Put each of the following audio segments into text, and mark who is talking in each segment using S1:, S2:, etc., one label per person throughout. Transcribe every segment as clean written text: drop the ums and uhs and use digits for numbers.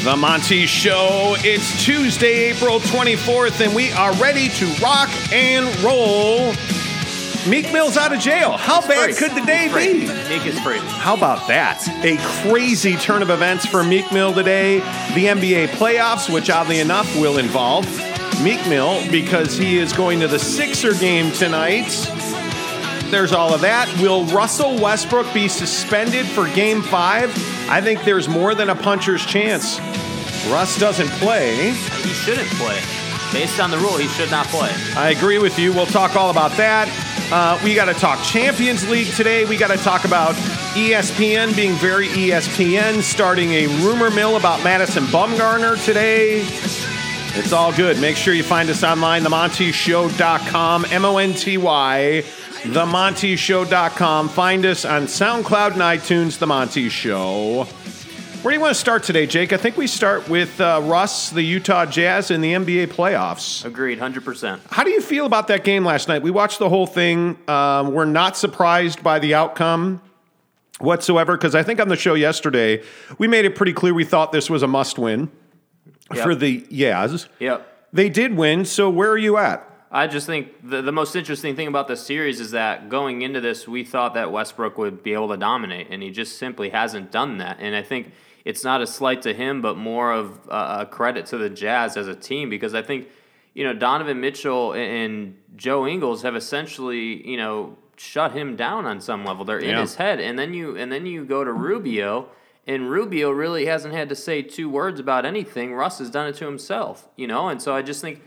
S1: The Monty Show. It's Tuesday, April 24th, and we are ready to rock and roll. Meek Mill's out of jail. How bad could the day be?
S2: Meek is free.
S1: How about that? A crazy turn of events for Meek Mill today. The NBA playoffs, which oddly enough will involve Meek Mill because he is going to the Sixer game tonight. There's all of that. Will Russell Westbrook be suspended for Game 5? I think there's more than a puncher's chance. Russ doesn't play.
S2: He shouldn't play. Based on the rule, he should not play.
S1: I agree with you. We'll talk all about that. We got to talk Champions League today. We got to talk about ESPN being very ESPN, starting a rumor mill about Madison Bumgarner today. It's all good. Make sure you find us online, themontyshow.com, MONTY, themontyshow.com. Find us on SoundCloud and iTunes, The Monty Show. Where do you want to start today, Jake? I think we start with Russ, the Utah Jazz, and the NBA playoffs.
S2: Agreed, 100%.
S1: How do you feel about that game last night? We watched the whole thing. We're not surprised by the outcome whatsoever, because I think on the show yesterday, we made it pretty clear we thought this was a must-win for the Jazz.
S2: Yep.
S1: They did win, so where are you at?
S2: I just think the most interesting thing about this series is that going into this, we thought that Westbrook would be able to dominate, and he just simply hasn't done that. And I think it's not a slight to him, but more of a credit to the Jazz as a team, because I think, Donovan Mitchell and Joe Ingles have essentially, shut him down on some level. They're in his head. And then you go to Rubio, and Rubio really hasn't had to say two words about anything. Russ has done it to himself, and so I just think,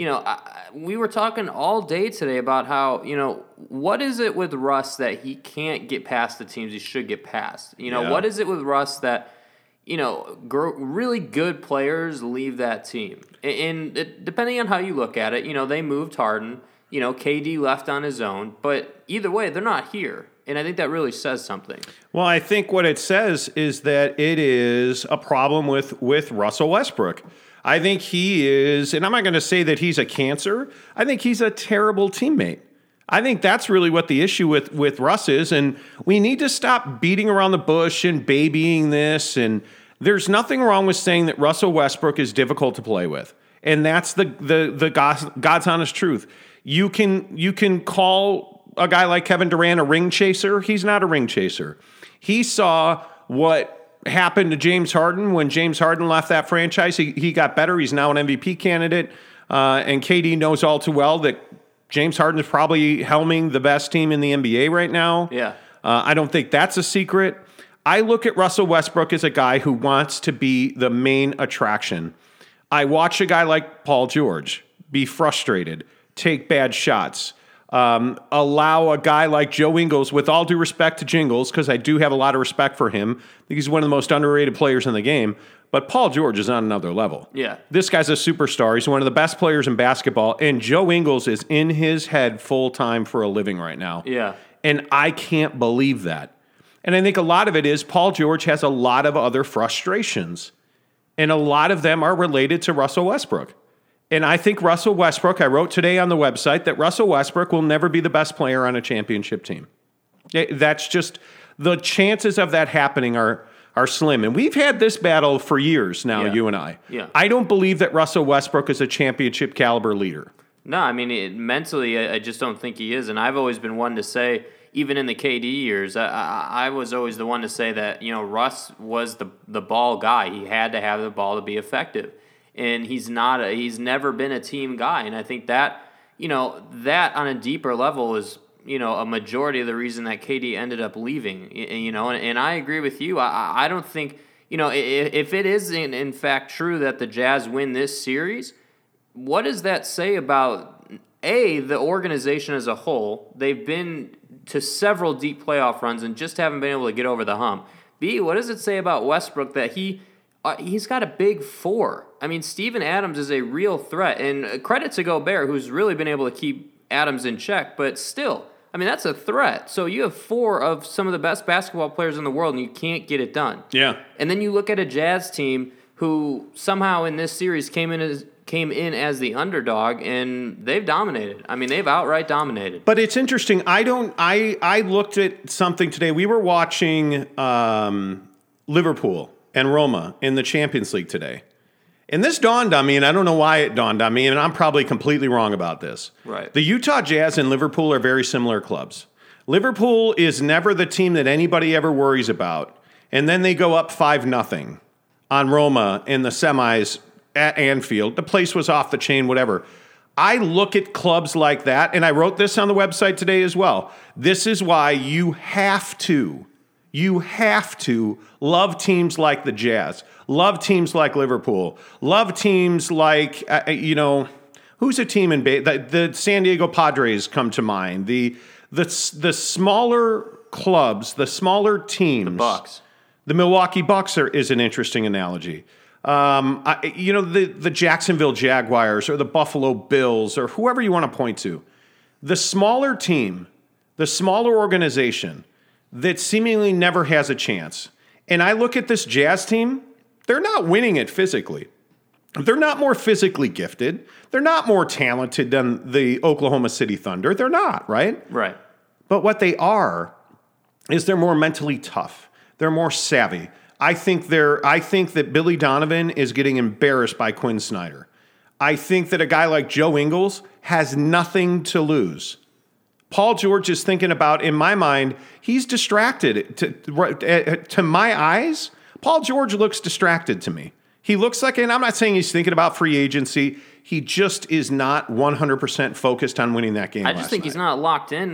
S2: we were talking all day today about how, what is it with Russ that he can't get past the teams he should get past? What is it with Russ that, really good players leave that team? And depending on how you look at it, they moved Harden, KD left on his own, but either way, they're not here. And I think that really says something.
S1: Well, I think what it says is that it is a problem with Russell Westbrook. I think he is, and I'm not going to say that he's a cancer. I think he's a terrible teammate. I think that's really what the issue with Russ is, and we need to stop beating around the bush and babying this. And there's nothing wrong with saying that Russell Westbrook is difficult to play with, and that's the God's honest truth. You can call a guy like Kevin Durant a ring chaser. He's not a ring chaser. He saw what happened to James Harden when James Harden left that franchise. He got better. He's now an MVP candidate, and KD knows all too well that James Harden is probably helming the best team in the NBA right now.
S2: Yeah.
S1: I don't think that's a secret. I look at Russell Westbrook as a guy who wants to be the main attraction. I watch a guy like Paul George be frustrated, take bad shots, allow a guy like Joe Ingles, with all due respect to Jingles, because I do have a lot of respect for him. I think he's one of the most underrated players in the game. But Paul George is on another level.
S2: Yeah.
S1: This guy's a superstar. He's one of the best players in basketball. And Joe Ingles is in his head full-time for a living right now.
S2: Yeah.
S1: And I can't believe that. And I think a lot of it is Paul George has a lot of other frustrations. And a lot of them are related to Russell Westbrook. And I think Russell Westbrook, I wrote today on the website that Russell Westbrook will never be the best player on a championship team. That's just, the chances of that happening are slim. And we've had this battle for years now, you and I.
S2: Yeah.
S1: I don't believe that Russell Westbrook is a championship caliber leader.
S2: No, I mean, mentally, I just don't think he is. And I've always been one to say, even in the KD years, I was always the one to say that, Russ was the ball guy. He had to have the ball to be effective. And he's never been a team guy. And I think that, that on a deeper level is, a majority of the reason that KD ended up leaving, and I agree with you. I don't think, if it is in fact true that the Jazz win this series, what does that say about, A, the organization as a whole? They've been to several deep playoff runs and just haven't been able to get over the hump. B, what does it say about Westbrook that he's got a big four? I mean, Steven Adams is a real threat, and credit to Gobert, who's really been able to keep Adams in check, but still, I mean, that's a threat. So you have four of some of the best basketball players in the world, and you can't get it done.
S1: Yeah.
S2: And then you look at a Jazz team who somehow in this series came in as the underdog, and they've dominated. I mean, they've outright dominated.
S1: But it's interesting. I looked at something today. We were watching Liverpool and Roma in the Champions League today. And this dawned on me, and I don't know why it dawned on me, and I'm probably completely wrong about this.
S2: Right.
S1: The Utah Jazz and Liverpool are very similar clubs. Liverpool is never the team that anybody ever worries about, and then they go up 5-0 on Roma in the semis at Anfield. The place was off the chain, whatever. I look at clubs like that, and I wrote this on the website today as well. This is why you have to love teams like the Jazz, love teams like Liverpool, love teams like, who's a team in the San Diego Padres come to mind. The smaller clubs, the smaller teams.
S2: The Bucks.
S1: The Milwaukee Bucks is an interesting analogy. The Jacksonville Jaguars or the Buffalo Bills or whoever you want to point to. The smaller team, the smaller organization that seemingly never has a chance. And I look at this Jazz team, they're not winning it physically. They're not more physically gifted. They're not more talented than the Oklahoma City Thunder. They're not, right?
S2: Right.
S1: But what they are is they're more mentally tough. They're more savvy. I think that Billy Donovan is getting embarrassed by Quinn Snyder. I think that a guy like Joe Ingles has nothing to lose. Paul George is thinking about, in my mind, he's distracted. To my eyes, Paul George looks distracted to me. He looks like, and I'm not saying he's thinking about free agency. He just is not 100% focused on winning that game.
S2: I just think he's not locked in,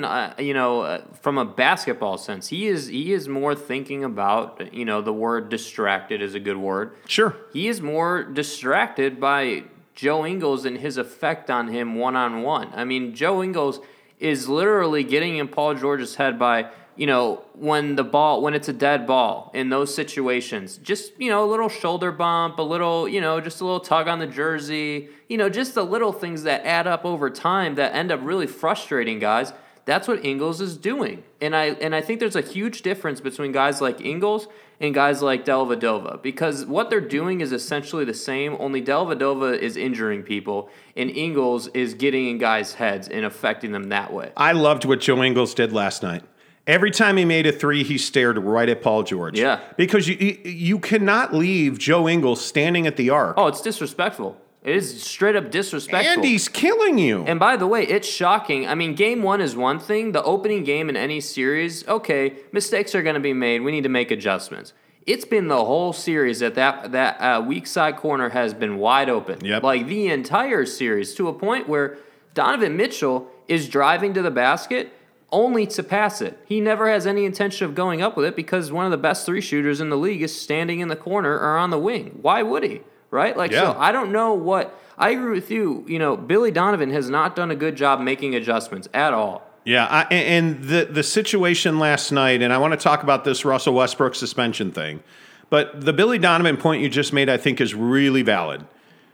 S2: from a basketball sense. He is more thinking about, the word distracted is a good word.
S1: Sure.
S2: He is more distracted by Joe Ingles and his effect on him one-on-one. I mean, Joe Ingles is literally getting in Paul George's head by, when it's a dead ball in those situations, just, a little shoulder bump, a little, just a little tug on the jersey, just the little things that add up over time that end up really frustrating guys. That's what Ingles is doing. And I think there's a huge difference between guys like Ingles and guys like Dellavedova, because what they're doing is essentially the same, only Dellavedova is injuring people and Ingles is getting in guys' heads and affecting them that way.
S1: I loved what Joe Ingles did last night. Every time he made a three, he stared right at Paul George.
S2: Yeah.
S1: Because you cannot leave Joe Ingles standing at the arc.
S2: Oh, it's disrespectful. It is straight up disrespectful.
S1: And he's killing you.
S2: And by the way, it's shocking. I mean, game one is one thing. The opening game in any series, okay, mistakes are going to be made. We need to make adjustments. It's been the whole series that weak side corner has been wide open.
S1: Yep.
S2: Like the entire series, to a point where Donovan Mitchell is driving to the basket only to pass it. He never has any intention of going up with it because one of the best three shooters in the league is standing in the corner or on the wing. Why would he? Right? So I don't know what – I agree with you. Billy Donovan has not done a good job making adjustments at all.
S1: Yeah, and the situation last night, and I want to talk about this Russell Westbrook suspension thing, but the Billy Donovan point you just made I think is really valid.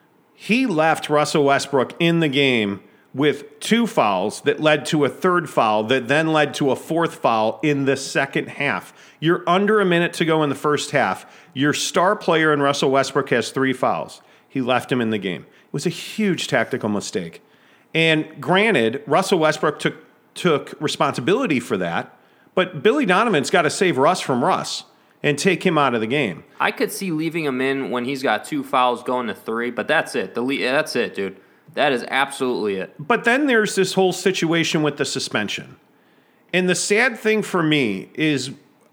S1: He left Russell Westbrook in the game with 2 fouls that led to a 3rd foul that then led to a 4th foul in the second half. You're under a minute to go in the first half. Your star player in Russell Westbrook has 3 fouls. He left him in the game. It was a huge tactical mistake. And granted, Russell Westbrook took responsibility for that, but Billy Donovan's got to save Russ from Russ and take him out of the game.
S2: I could see leaving him in when he's got 2 fouls going to 3, but that's it. That's it, dude. That is absolutely it.
S1: But then there's this whole situation with the suspension. And the sad thing for me is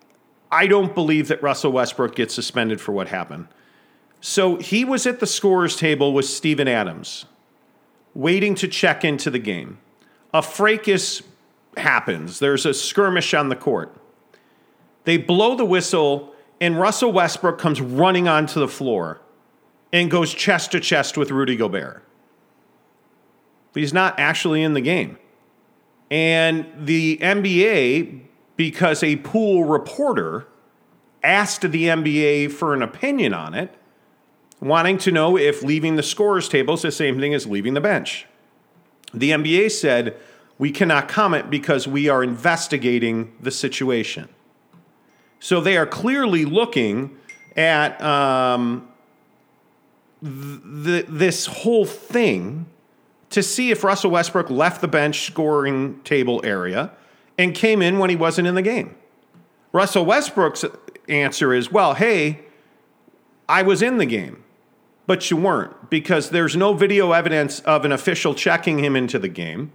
S1: I don't believe that Russell Westbrook gets suspended for what happened. So he was at the scorer's table with Steven Adams, waiting to check into the game. A fracas happens. There's a skirmish on the court. They blow the whistle, and Russell Westbrook comes running onto the floor and goes chest to chest with Rudy Gobert. But he's not actually in the game. And the NBA, because a pool reporter asked the NBA for an opinion on it, wanting to know if leaving the scorer's table is the same thing as leaving the bench. The NBA said, we cannot comment because we are investigating the situation. So they are clearly looking at this whole thing to see if Russell Westbrook left the bench scoring table area and came in when he wasn't in the game. Russell Westbrook's answer is, well, hey, I was in the game, but you weren't because there's no video evidence of an official checking him into the game.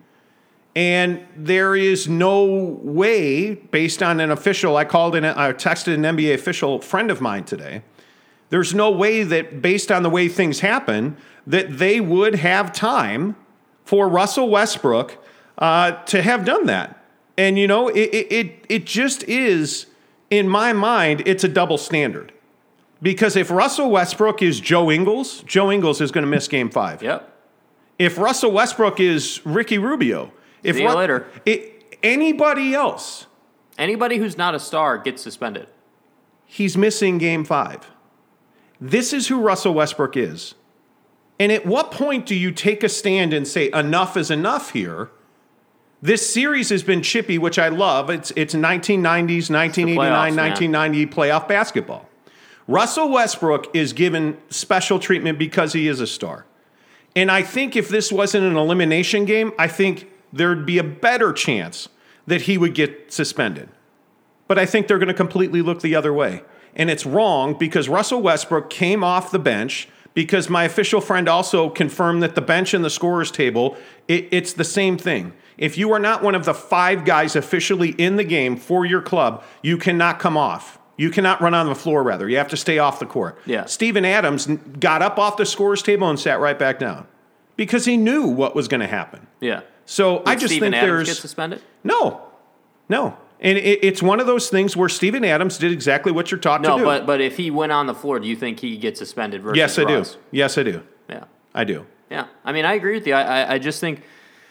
S1: And there is no way, based on an official, I texted an NBA official friend of mine today, there's no way that based on the way things happen, that they would have time for Russell Westbrook to have done that. And, you know, it just is, in my mind, it's a double standard. Because if Russell Westbrook is Joe Ingles is going to miss Game 5.
S2: Yep.
S1: If Russell Westbrook is Ricky Rubio,
S2: See you later.
S1: Anybody else,
S2: anybody who's not a star gets suspended.
S1: He's missing Game 5. This is who Russell Westbrook is. And at what point do you take a stand and say, enough is enough here? This series has been chippy, which I love. It's 1990s, 1989, 1990 playoff basketball. Russell Westbrook is given special treatment because he is a star. And I think if this wasn't an elimination game, I think there'd be a better chance that he would get suspended. But I think they're going to completely look the other way. And it's wrong because Russell Westbrook came off the bench because my official friend also confirmed that the bench and the scorer's table, it's the same thing. If you are not one of the 5 guys officially in the game for your club, you cannot come off. You cannot run on the floor, rather. You have to stay off the court.
S2: Yeah.
S1: Steven Adams got up off the scorer's table and sat right back down because he knew what was going to happen.
S2: Yeah.
S1: So I just
S2: Steven
S1: think
S2: Adams get suspended?
S1: No. And it's one of those things where Steven Adams did exactly what you're taught to do.
S2: No, but if he went on the floor, do you think he gets suspended versus
S1: Yes, I
S2: Russ?
S1: do. Yes, I do.
S2: Yeah.
S1: I do.
S2: Yeah. I mean, I agree with you. I just think,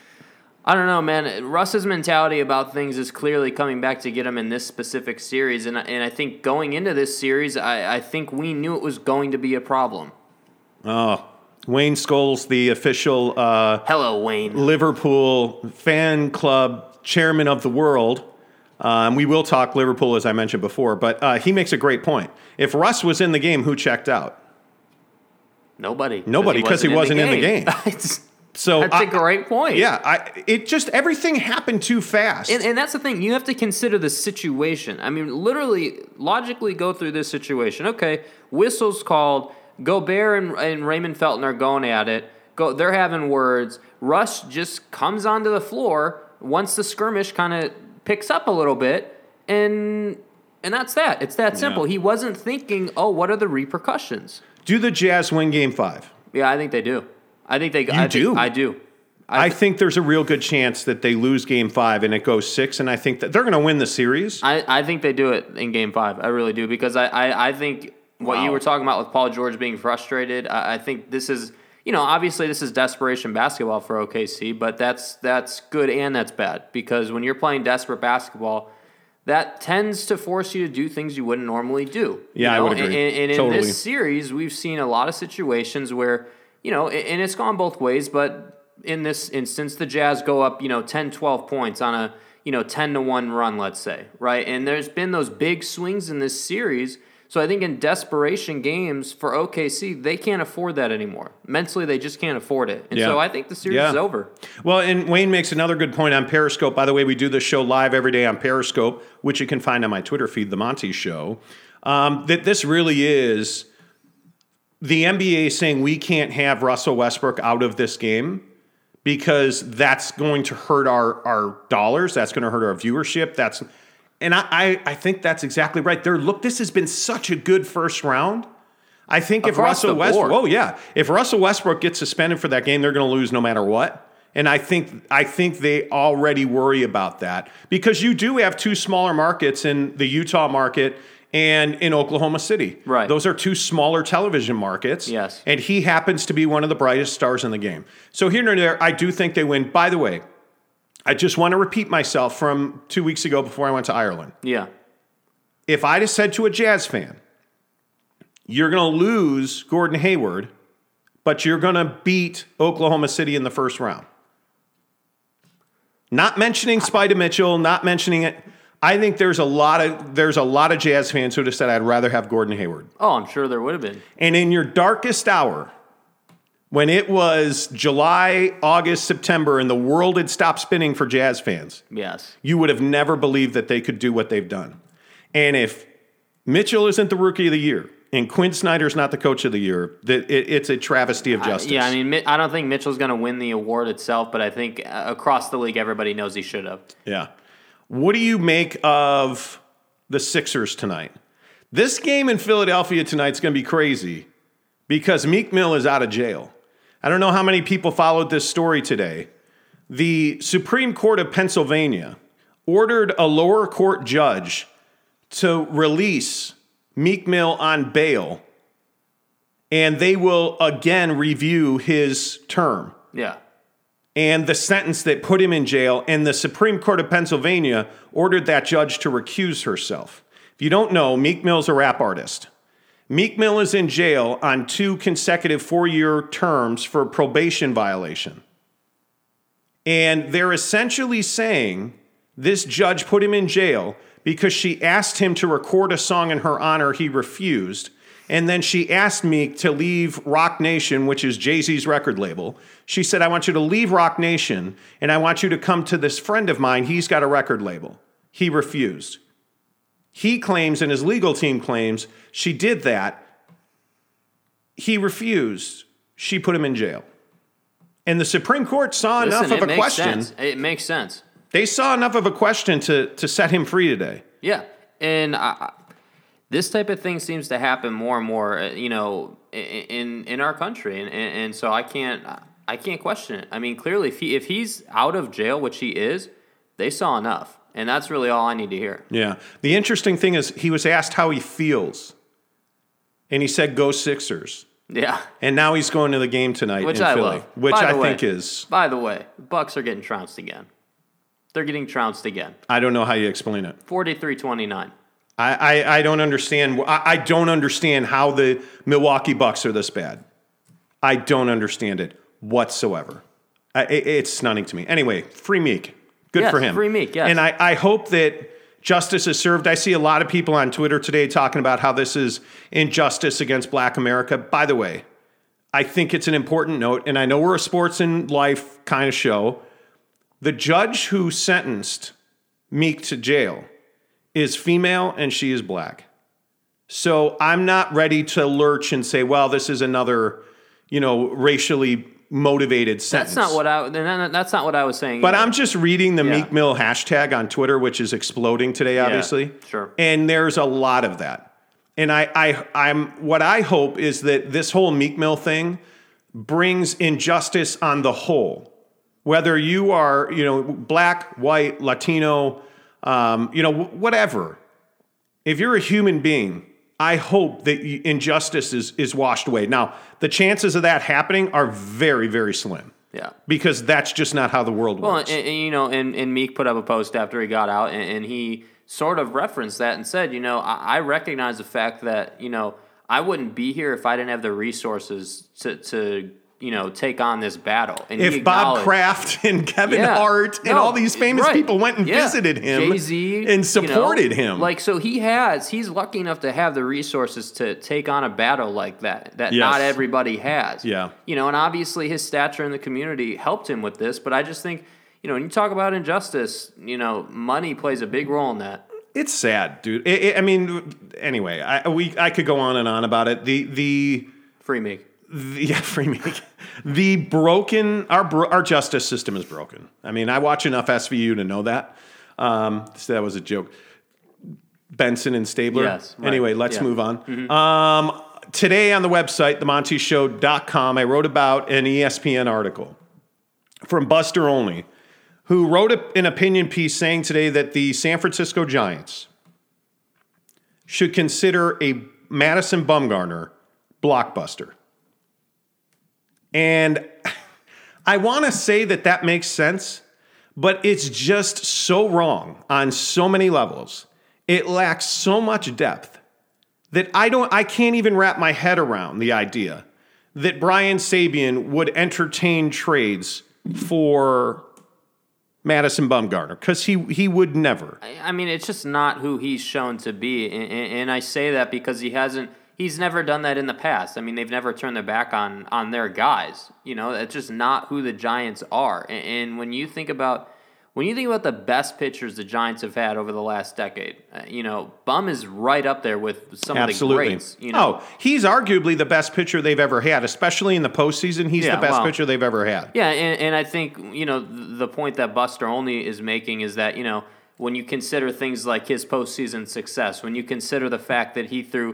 S2: I don't know, man. Russ's mentality about things is clearly coming back to get him in this specific series. And I think going into this series, I think we knew it was going to be a problem.
S1: Oh, Wayne Scholes, the official
S2: Hello, Wayne.
S1: Liverpool fan club chairman of the world. We will talk Liverpool, as I mentioned before, but he makes a great point. If Russ was in the game, who checked out?
S2: Nobody,
S1: because he wasn't in the game. So
S2: that's a great point.
S1: Yeah, everything happened too fast.
S2: And that's the thing. You have to consider the situation. I mean, literally, logically go through this situation. Okay, whistle's called. Gobert and Raymond Felton are going at it. They're having words. Russ just comes onto the floor once the skirmish kind of picks up a little bit, and that's that. It's that simple.
S1: Yeah.
S2: He wasn't thinking, oh, what are the repercussions?
S1: Do the Jazz win Game 5?
S2: Yeah, I think they do. I think they.
S1: I do.
S2: I
S1: think there's a real good chance that they lose Game 5 and it goes 6, and I think that they're going to win the series.
S2: I think they do it in Game 5. I really do, because I think what you were talking about with Paul George being frustrated, I think this is, obviously this is desperation basketball for OKC, but that's good and that's bad, because when you're playing desperate basketball, that tends to force you to do things you wouldn't normally do.
S1: Yeah, I would agree.
S2: And
S1: totally.
S2: In this series, we've seen a lot of situations where, and it's gone both ways, but in this instance, the Jazz go up, 10, 12 points on a, 10-1 run, let's say, right? And there's been those big swings in this series. So I think in desperation games for OKC, they can't afford that anymore. Mentally, they just can't afford it. And so I think the series is over. Well,
S1: and Wayne makes another good point on Periscope. By the way, we do this show live every day on Periscope, which you can find on my Twitter feed, The Monty Show, that this really is the NBA saying we can't have Russell Westbrook out of this game because that's going to hurt our dollars. That's going to hurt our viewership. And I think that's exactly right. This has been such a good first round. I think if Russell Westbrook gets suspended for that game, they're going to lose no matter what. And I think they already worry about that because you do have 2 smaller markets in the Utah market and in Oklahoma City.
S2: Right.
S1: Those are 2 smaller television markets.
S2: Yes.
S1: And he happens to be one of the brightest stars in the game. So here and there, I do think they win. By the way, I just want to repeat myself from 2 weeks ago before I went to Ireland.
S2: Yeah.
S1: If I'd have said to a Jazz fan, you're going to lose Gordon Hayward, but you're going to beat Oklahoma City in the first round. Not mentioning Spida Mitchell, not mentioning it. I think there's a lot of Jazz fans who would have said I'd rather have Gordon Hayward.
S2: Oh, I'm sure there would have been.
S1: And in your darkest hour, when it was July, August, September, and the world had stopped spinning for Jazz fans,
S2: yes,
S1: you would have never believed that they could do what they've done. And if Mitchell isn't the Rookie of the Year, and Quinn Snyder's not the coach of the year, it's a travesty of justice.
S2: Yeah, I mean, I don't think Mitchell's going to win the award itself, but I think across the league, everybody knows he should have.
S1: Yeah. What do you make of the Sixers tonight? This game in Philadelphia tonight is going to be crazy because Meek Mill is out of jail. I don't know how many people followed this story today. The Supreme Court of Pennsylvania ordered a lower court judge to release Meek Mill on bail, and they will again review his term.
S2: Yeah.
S1: And the sentence that put him in jail, and the Supreme Court of Pennsylvania ordered that judge to recuse herself. If you don't know, Meek Mill's a rap artist. Meek Mill is in jail on 2 consecutive 4-year terms for probation violation. And they're essentially saying this judge put him in jail because she asked him to record a song in her honor. He refused. And then she asked Meek to leave Rock Nation, which is Jay-Z's record label. She said, I want you to leave Rock Nation, and I want you to come to this friend of mine. He's got a record label. He refused. He claims, and his legal team claims, she did that. He refused. She put him in jail. And the Supreme Court saw enough of a question.
S2: It makes sense.
S1: They saw enough of a question to set him free today.
S2: Yeah. And this type of thing seems to happen more and more, in our country. And so I can't question it. I mean, clearly, if he's out of jail, which he is, they saw enough. And that's really all I need to hear.
S1: Yeah. The interesting thing is he was asked how he feels. And he said, go Sixers.
S2: Yeah.
S1: And now he's going to the game tonight in Philly.
S2: Love.
S1: Which I think is...
S2: By the way, Bucks are getting trounced again. They're getting trounced again.
S1: I don't know how you explain it.
S2: 43-29.
S1: I don't understand. I don't understand how the Milwaukee Bucks are this bad. I don't understand it whatsoever. It's stunning to me. Anyway, free Meek. Good for him.
S2: Free Meek, yes.
S1: And I hope that justice is served. I see a lot of people on Twitter today talking about how this is injustice against Black America. By the way, I think it's an important note, and I know we're a sports and life kind of show. The judge who sentenced Meek to jail is female and she is Black. So I'm not ready to lurch and say, well, this is another, racially motivated sentence.
S2: That's not what I was saying.
S1: But I'm just reading the Meek Mill hashtag on Twitter, which is exploding today, obviously.
S2: Yeah, sure.
S1: And there's a lot of that. And I'm what I hope is that this whole Meek Mill thing brings injustice on the whole. Whether you are, Black, white, Latino, whatever. If you're a human being, I hope that injustice is washed away. Now, the chances of that happening are very, very slim.
S2: Yeah.
S1: Because that's just not how the world works.
S2: Well, and Meek put up a post after he got out, and he sort of referenced that and said, I recognize the fact that, I wouldn't be here if I didn't have the resources to take on this battle. And
S1: if Bob Kraft and Kevin Hart and all these famous people went and visited him
S2: Jay-Z,
S1: and supported him.
S2: So he's lucky enough to have the resources to take on a battle like that not everybody has.
S1: Yeah.
S2: And obviously his stature in the community helped him with this, but I just think, when you talk about injustice, money plays a big role in that.
S1: It's sad, dude. Anyway, I could go on and on about it. The
S2: Free Meek.
S1: Free Meek. Our justice system is broken. I watch enough SVU to know that. So that was a joke. Benson and Stabler.
S2: Yes. Right.
S1: Anyway, let's move on.
S2: Mm-hmm.
S1: Today on the website, themonteshow.com, I wrote about an ESPN article from Buster Olney, who wrote an opinion piece saying today that the San Francisco Giants should consider a Madison Bumgarner blockbuster. And I want to say that makes sense, but it's just so wrong on so many levels. It lacks so much depth that I can't even wrap my head around the idea that Brian Sabean would entertain trades for Madison Bumgarner, because he would never.
S2: It's just not who he's shown to be, and I say that because he's never done that in the past. They've never turned their back on their guys. It's just not who the Giants are. And when you think about When you think about the best pitchers the Giants have had over the last decade, Bum is right up there with some
S1: Absolutely.
S2: of the greats.
S1: He's arguably the best pitcher they've ever had, especially in the postseason. He's the best pitcher they've ever had.
S2: Yeah, and I think, the point that Buster Olney is making is that, when you consider things like his postseason success, when you consider the fact that he threw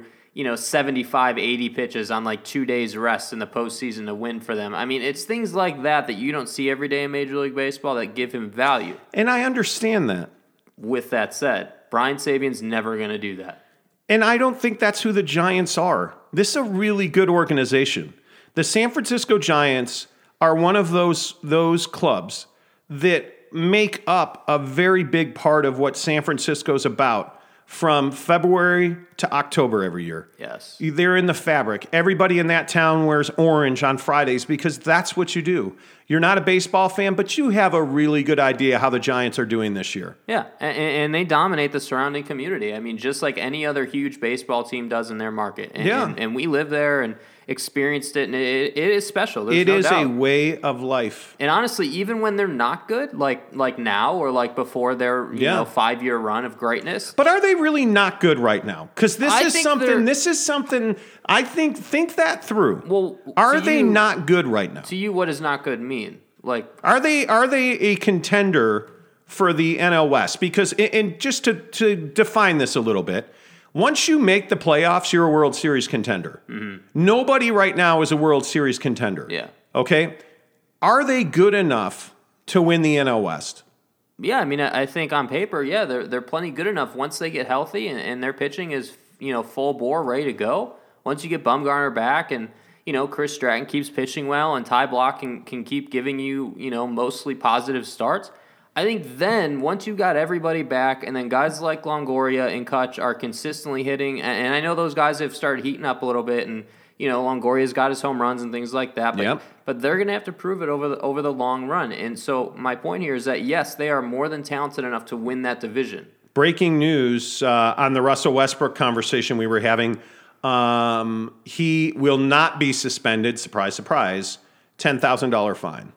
S2: 75, 80 pitches on like 2 days rest in the postseason to win for them. I mean, it's things like that you don't see every day in Major League Baseball that give him value.
S1: And I understand that.
S2: With that said, Brian Sabean's never going to do that.
S1: And I don't think that's who the Giants are. This is a really good organization. The San Francisco Giants are one of those clubs that make up a very big part of what San Francisco's about. From February to October every year.
S2: Yes.
S1: They're in the fabric. Everybody in that town wears orange on Fridays because that's what you do. You're not a baseball fan, but you have a really good idea how the Giants are doing this year.
S2: Yeah, and they dominate the surrounding community. I mean, just like any other huge baseball team does in their market. And we live there and experienced it, and it is special. There's no doubt.
S1: A way of life.
S2: And honestly, even when they're not good, like now or like before their 5-year run of greatness.
S1: But are they really not good right now? Because this is something I think that through.
S2: Well,
S1: are they not good right now?
S2: To you, what does not good mean? Like,
S1: are they a contender for the NL West? Because and just to define this a little bit. Once you make the playoffs, you're a World Series contender. Mm-hmm. Nobody right now is a World Series contender.
S2: Yeah.
S1: Okay? Are they good enough to win the NL West?
S2: Yeah, I mean, I think on paper, they're plenty good enough once they get healthy and their pitching is, full bore, ready to go. Once you get Bumgarner back and, Chris Stratton keeps pitching well and Ty Blach can keep giving you, mostly positive starts. I think then, once you got everybody back, and then guys like Longoria and Kutch are consistently hitting, and I know those guys have started heating up a little bit, and Longoria's got his home runs and things like that, but they're going to have to prove it over the long run. And so my point here is that, yes, they are more than talented enough to win that division.
S1: Breaking news on the Russell Westbrook conversation we were having, he will not be suspended, surprise, surprise, $10,000 fine.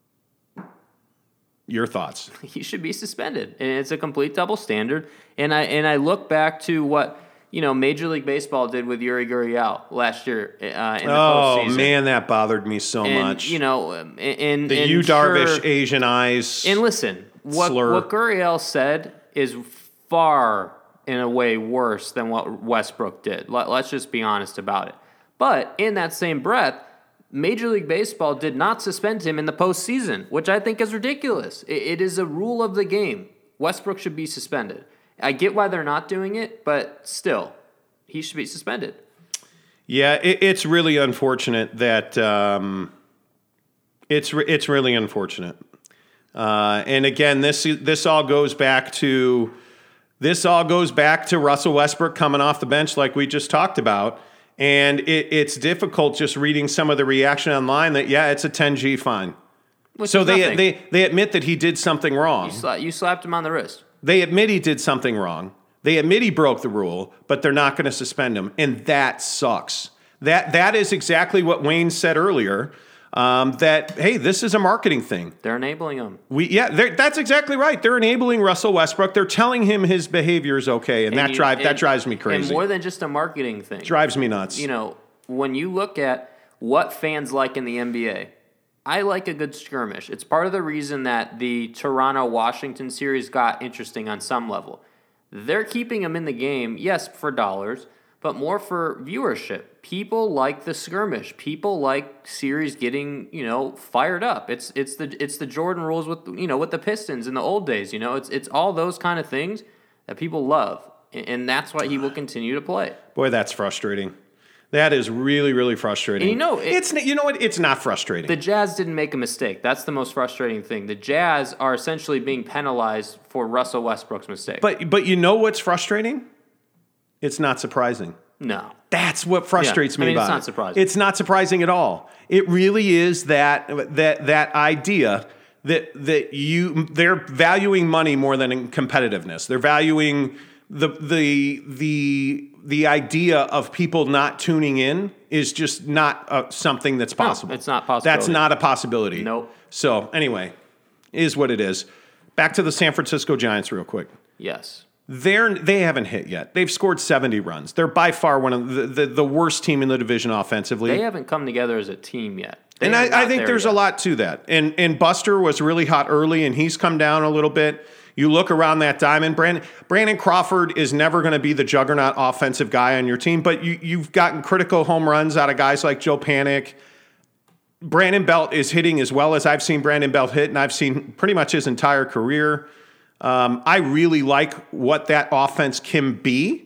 S1: Your thoughts?
S2: He should be suspended, and it's a complete double standard. And I look back to what Major League Baseball did with Yuri Gurriel last year in the postseason.
S1: Oh man, that bothered me so much.
S2: And
S1: Yu Darvish Asian eyes.
S2: And listen, what Gurriel said is far in a way worse than what Westbrook did. Let's just be honest about it. But in that same breath, Major League Baseball did not suspend him in the postseason, which I think is ridiculous. It is a rule of the game. Westbrook should be suspended. I get why they're not doing it, but still, he should be suspended.
S1: Yeah, it's really unfortunate that it's really unfortunate. And again, this all goes back to Russell Westbrook coming off the bench, like we just talked about. And it's difficult just reading some of the reaction online that, it's a 10G fine. So they admit that he did something wrong.
S2: You slapped him on the wrist.
S1: They admit he did something wrong. They admit he broke the rule, but they're not going to suspend him. And that sucks. That is exactly what Wayne said earlier, that, hey, this is a marketing thing.
S2: They're enabling him.
S1: That's exactly right. They're enabling Russell Westbrook. They're telling him his behavior is okay, and that drives me crazy.
S2: And more than just a marketing thing.
S1: Drives me nuts.
S2: When you look at what fans like in the NBA, I like a good skirmish. It's part of the reason that the Toronto-Washington series got interesting on some level. They're keeping them in the game, yes, for dollars, but more for viewership. People like the skirmish. People like series getting, fired up. It's the Jordan rules with with the Pistons in the old days. It's all those kind of things that people love, and that's why he will continue to play.
S1: Boy, that's frustrating. That is really, really frustrating.
S2: And
S1: it's not frustrating.
S2: The Jazz didn't make a mistake. That's the most frustrating thing. The Jazz are essentially being penalized for Russell Westbrook's mistake.
S1: But you know what's frustrating? It's not surprising.
S2: No.
S1: That's what frustrates me about it.
S2: It's not surprising.
S1: It's not surprising at all. It really is that idea that they're valuing money more than competitiveness. They're valuing the idea of people not tuning in is just not something that's possible.
S2: No, it's not possible.
S1: That's not a possibility.
S2: Nope.
S1: So anyway, is what it is. Back to the San Francisco Giants real quick.
S2: Yes.
S1: They haven't hit yet. They've scored 70 runs. They're by far one of the worst team in the division offensively.
S2: They haven't come together as a team yet.
S1: And I think there's a lot to that. And Buster was really hot early, and he's come down a little bit. You look around that diamond, Brandon Crawford is never going to be the juggernaut offensive guy on your team, but you've gotten critical home runs out of guys like Joe Panik. Brandon Belt is hitting as well as I've seen Brandon Belt hit, and I've seen pretty much his entire career. I really like what that offense can be.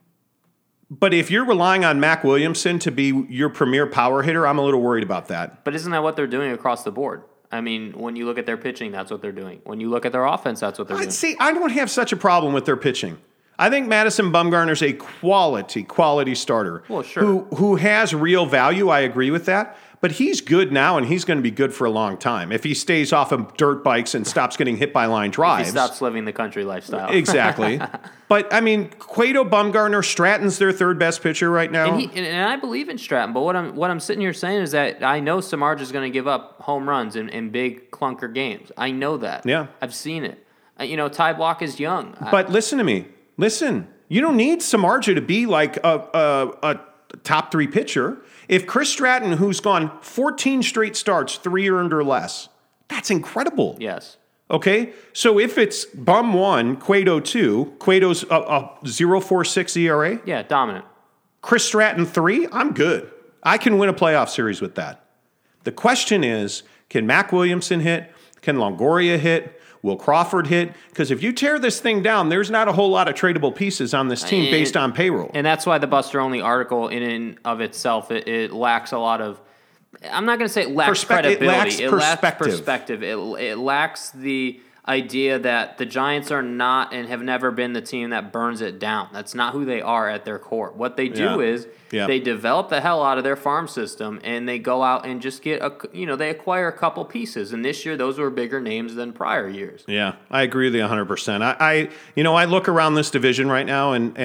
S1: But if you're relying on Mac Williamson to be your premier power hitter, I'm a little worried about that.
S2: But isn't that what they're doing across the board? I mean, when you look at their pitching, that's what they're doing. When you look at their offense, that's what they're doing.
S1: See, I don't have such a problem with their pitching. I think Madison Bumgarner's a quality starter.
S2: Well, sure.
S1: Who has real value. I agree with that. But he's good now, and he's going to be good for a long time if he stays off of dirt bikes and stops getting hit by line drives.
S2: If he stops living the country lifestyle.
S1: Exactly. But, I mean, Cueto, Bumgarner, Stratton's their third best pitcher right now.
S2: And I believe in Stratton, but what I'm sitting here saying is that I know Samardzija is going to give up home runs in big clunker games. I know that.
S1: Yeah.
S2: I've seen it. Ty Block is young.
S1: But listen to me. Listen, you don't need Samardzija to be like a top three pitcher. If Chris Stratton, who's gone 14 straight starts, 3 earned or less, that's incredible.
S2: Yes.
S1: Okay? So if it's Bum 1, Cueto 2, Cueto's a 0.46 ERA.
S2: Yeah, dominant.
S1: Chris Stratton 3, I'm good. I can win a playoff series with that. The question is, can Mac Williamson hit? Can Longoria hit? Will Crawford hit? Because if you tear this thing down, there's not a whole lot of tradable pieces on this team based on payroll.
S2: And that's why the Buster Only article in and of itself, it lacks a lot of, I'm not going to say it lacks credibility.
S1: It lacks
S2: perspective. It lacks the idea that the Giants are not and have never been the team that burns it down. That's not who they are at their core. What they do is they develop the hell out of their farm system, and they go out and just get they acquire a couple pieces. And this year, those were bigger names than prior years.
S1: Yeah, I agree with you 100%. I look around this division right now, and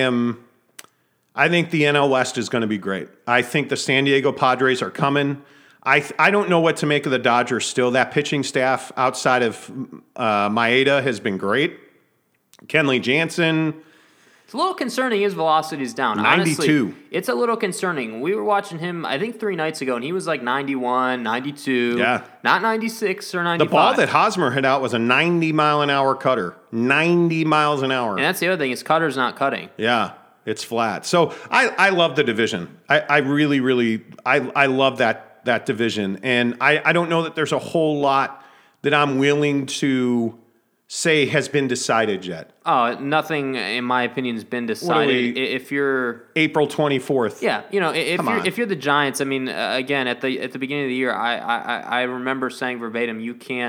S1: I think the NL West is going to be great. I think the San Diego Padres are coming. I don't know what to make of the Dodgers still. That pitching staff outside of Maeda has been great. Kenley Jansen.
S2: It's a little concerning his velocity is down.
S1: 92.
S2: Honestly, it's a little concerning. We were watching him, I think, 3 nights ago, and he was like 91, 92.
S1: Yeah.
S2: Not 96 or 95.
S1: The ball that Hosmer hit out was a 90-mile-an-hour cutter. 90 miles an hour.
S2: And that's the other thing. His cutter's not cutting.
S1: Yeah. It's flat. So I love the division. I really, really, I love that division. And I don't know that there's a whole lot that I'm willing to say has been decided yet.
S2: Oh, nothing, in my opinion, has been decided. If you're
S1: April 24th.
S2: Yeah, if you're the Giants, I mean, again, at the beginning of the year, I remember saying verbatim,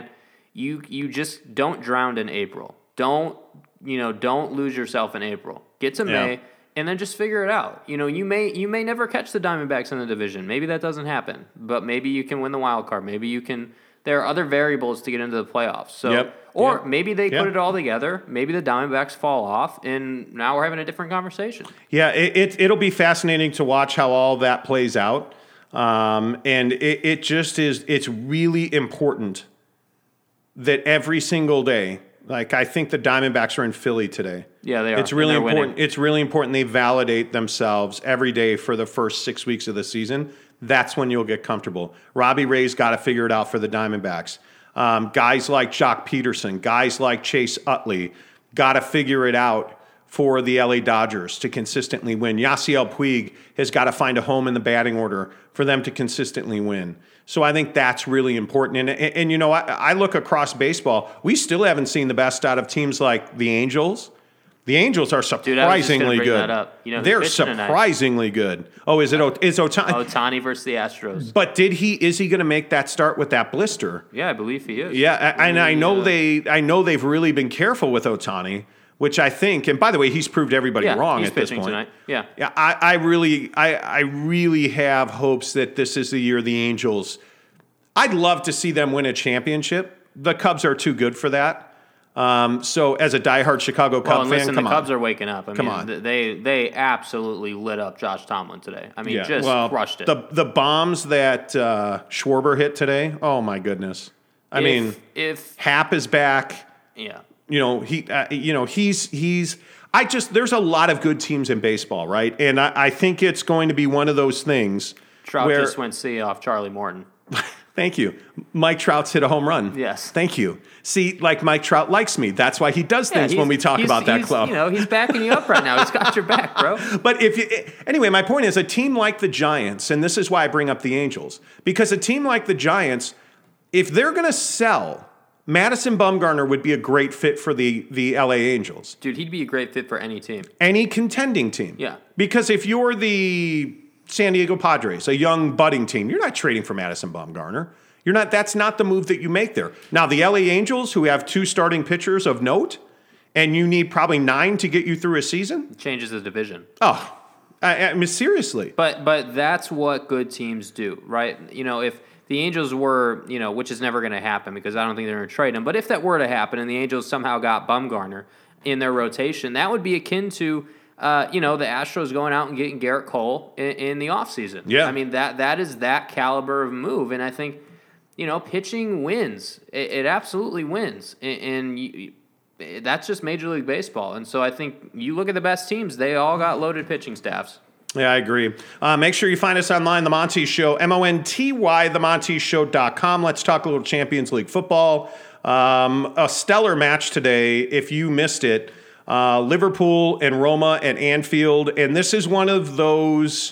S2: you just don't drown in April. Don't lose yourself in April. Get to May. And then just figure it out. You may never catch the Diamondbacks in the division. Maybe that doesn't happen. But maybe you can win the wild card. Maybe you can. There are other variables to get into the playoffs. So, maybe they put it all together. Maybe the Diamondbacks fall off, and now we're having a different conversation.
S1: Yeah, it'll be fascinating to watch how all that plays out. And it just is. It's really important that every single day. Like, I think the Diamondbacks are in Philly today.
S2: Yeah, they are.
S1: It's really important.
S2: Winning.
S1: It's really important they validate themselves every day for the first 6 weeks of the season. That's when you'll get comfortable. Robbie Ray's got to figure it out for the Diamondbacks. Guys like Jock Peterson, guys like Chase Utley, got to figure it out for the LA Dodgers to consistently win. Yasiel Puig has got to find a home in the batting order for them to consistently win. So I think that's really important. And I look across baseball. We still haven't seen the best out of teams like the Angels. The Angels are surprisingly good. They're surprisingly good. Oh, is Ohtani?
S2: Ohtani versus the Astros.
S1: But is he going to make that start with that blister?
S2: Yeah, I believe he is.
S1: Yeah, and I know they've really been careful with Ohtani, which I think, and by the way, he's proved everybody wrong at this point.
S2: Tonight. Yeah.
S1: I really have hopes that this is the year the Angels. I'd love to see them win a championship. The Cubs are too good for that. So as a diehard Chicago Cub fan,
S2: the Cubs are waking up. They absolutely lit up Josh Tomlin today. Crushed it.
S1: The bombs that Schwarber hit today. Oh my goodness. If Happ is back
S2: Yeah.
S1: There's a lot of good teams in baseball, right? And I think it's going to be one of those things.
S2: Trout just went see off Charlie Morton.
S1: Thank you. Mike Trout's hit a home run.
S2: Yes.
S1: Thank you. See, like Mike Trout likes me. That's why he does things when we talk about that club.
S2: He's backing you up right now. He's got your back, bro.
S1: But anyway, my point is a team like the Giants, and this is why I bring up the Angels, because a team like the Giants, if they're going to sell, Madison Bumgarner would be a great fit for the LA Angels.
S2: Dude, he'd be a great fit for any team.
S1: Any contending team.
S2: Yeah.
S1: Because if you're the San Diego Padres, a young budding team, you're not trading for Madison Bumgarner. That's not the move that you make there. Now, the LA Angels, who have 2 starting pitchers of note, and you need probably 9 to get you through a season.
S2: It changes the division.
S1: Oh, I mean, seriously.
S2: But that's what good teams do, right? If the Angels were, which is never going to happen because I don't think they're going to trade him, but if that were to happen and the Angels somehow got Bumgarner in their rotation, that would be akin to the Astros going out and getting Garrett Cole in the offseason.
S1: Yeah.
S2: I mean, that is that caliber of move. And I think, pitching wins. It absolutely wins. And that's just Major League Baseball. And so I think you look at the best teams, they all got loaded pitching staffs.
S1: Yeah, I agree. Make sure you find us online, The Monty Show, MONTY, themontyshow.com. Let's talk a little Champions League football. A stellar match today, if you missed it. Liverpool and Roma at Anfield, and this is one of those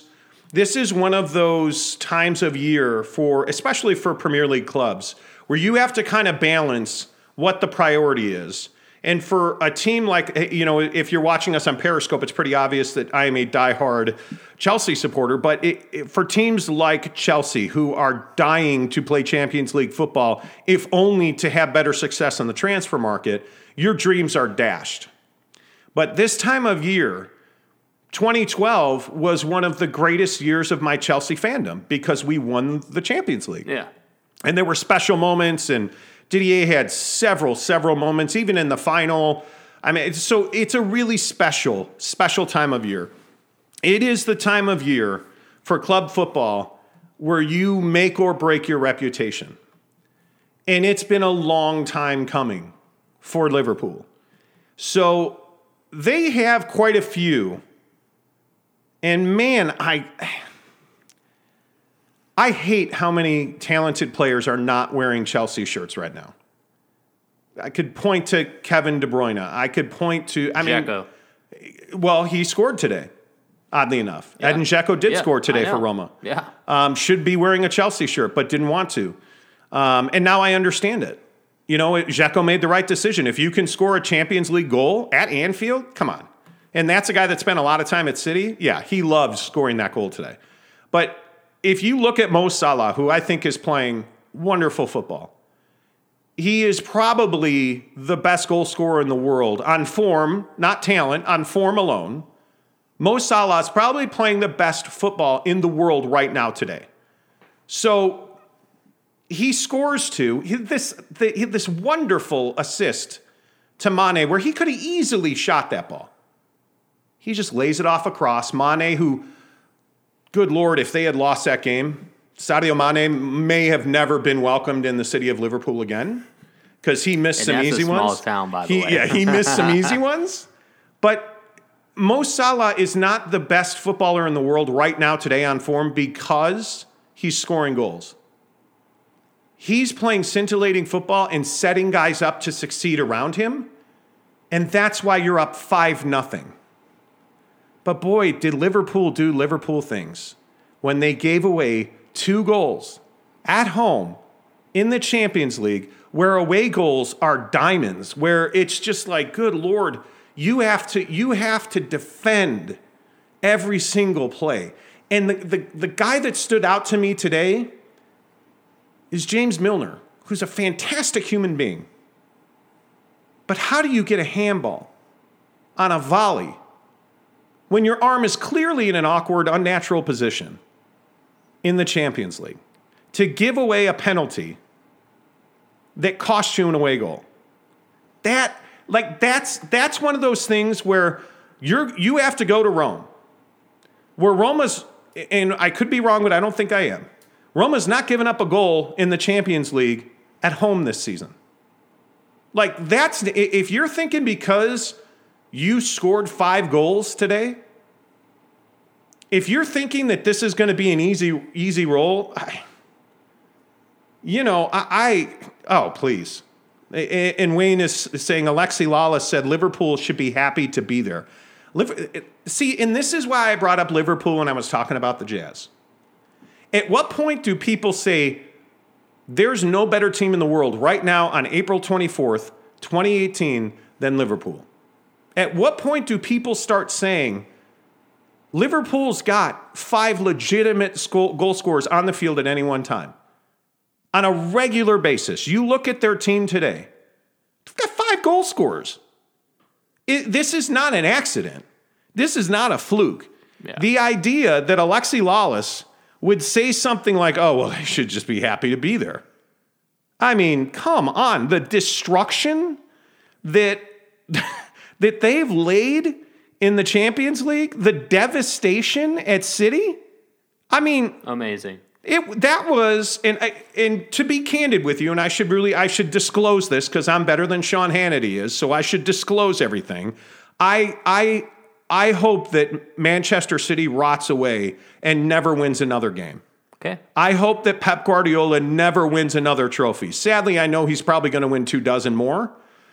S1: times of year especially for Premier League clubs, where you have to kind of balance what the priority is. And for a team like, if you're watching us on Periscope, it's pretty obvious that I am a diehard Chelsea supporter. But for teams like Chelsea, who are dying to play Champions League football, if only to have better success on the transfer market, your dreams are dashed. But this time of year, 2012 was one of the greatest years of my Chelsea fandom because we won the Champions League.
S2: Yeah.
S1: And there were special moments, and Didier had several moments, even in the final. I mean, so it's a really special time of year. It is the time of year for club football where you make or break your reputation. And it's been a long time coming for Liverpool. So they have quite a few. And man, I hate how many talented players are not wearing Chelsea shirts right now. I could point to Kevin De Bruyne. I could point to
S2: Dzeko.
S1: Well, he scored today, oddly enough.
S2: Yeah.
S1: Edin Dzeko did score today for Roma.
S2: Yeah.
S1: Should be wearing a Chelsea shirt, but didn't want to. And now I understand it. Dzeko made the right decision. If you can score a Champions League goal at Anfield, come on. And that's a guy that spent a lot of time at City. Yeah, he loves scoring that goal today. But if you look at Mo Salah, who I think is playing wonderful football, he is probably the best goal scorer in the world on form, not talent, on form alone. Mo Salah is probably playing the best football in the world right now today. So he scores this wonderful assist to Mane where he could have easily shot that ball. He just lays it off across. Mane, who, good Lord, if they had lost that game, Sadio Mane may have never been welcomed in the city of Liverpool again because he missed some easy ones.
S2: Small town, by the way.
S1: Yeah, he missed some easy ones. But Mo Salah is not the best footballer in the world right now today on form because he's scoring goals. He's playing scintillating football and setting guys up to succeed around him, and that's why you're up 5-0. But boy, did Liverpool do Liverpool things when they gave away 2 goals at home in the Champions League, where away goals are diamonds, where it's just like, good Lord, you have to defend every single play. And the guy that stood out to me today is James Milner, who's a fantastic human being. But how do you get a handball on a volley when your arm is clearly in an awkward, unnatural position in the Champions League to give away a penalty that costs you an away goal? That's one of those things where you have to go to Rome, where Roma's, and I could be wrong, but I don't think I am. Roma's not given up a goal in the Champions League at home this season. Like, if you're thinking because you scored 5 goals today, if you're thinking that this is going to be an easy roll, oh, please. And Wayne is saying, Alexi Lawless said Liverpool should be happy to be there. See, and this is why I brought up Liverpool when I was talking about the Jazz. At what point do people say, there's no better team in the world right now on April 24th, 2018 than Liverpool? At what point do people start saying, Liverpool's got 5 legitimate goal scorers on the field at any one time? On a regular basis. You look at their team today, they've got 5 goal scorers. This is not an accident. This is not a fluke.
S2: Yeah.
S1: The idea that Alexi Lawless would say something like, oh, well, they should just be happy to be there. I mean, come on. The destruction that they've laid in the Champions League, the devastation at City, I mean...
S2: Amazing.
S1: That was, and to be candid with you, and I should disclose this because I'm better than Sean Hannity is, so I should disclose everything. I hope that Manchester City rots away and never wins another game.
S2: Okay.
S1: I hope that Pep Guardiola never wins another trophy. Sadly, I know he's probably going to win 24 more,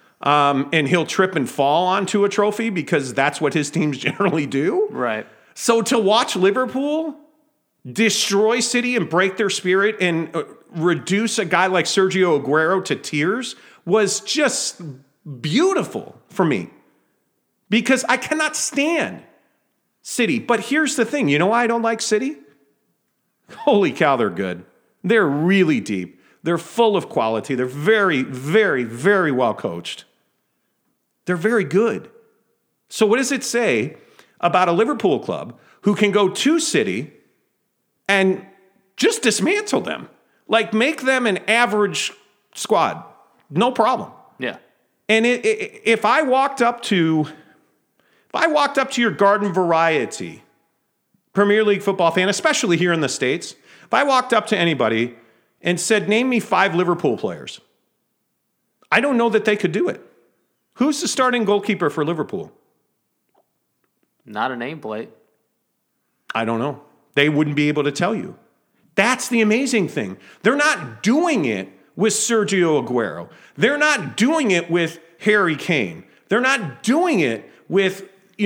S1: and he'll trip and fall onto a trophy because that's what his teams generally do.
S2: Right.
S1: So to watch Liverpool destroy City and break their spirit and reduce a guy like Sergio Aguero to tears was just beautiful for me because I cannot stand City. But here's the thing. You know why I don't like City? Holy cow, they're good. They're really deep. They're full of quality. They're very, very, very well coached. They're very good. So what does it say about a Liverpool club who can go to City and just dismantle them? Like, make them an average squad. No problem.
S2: Yeah.
S1: And if I walked up to your garden variety Premier League football fan, especially here in the States, if I walked up to anybody and said, name me 5 Liverpool players, I don't know that they could do it. Who's the starting goalkeeper for Liverpool?
S2: Not a nameplate.
S1: I don't know. They wouldn't be able to tell you. That's the amazing thing. They're not doing it with Sergio Aguero. They're not doing it with Harry Kane. They're not doing it with,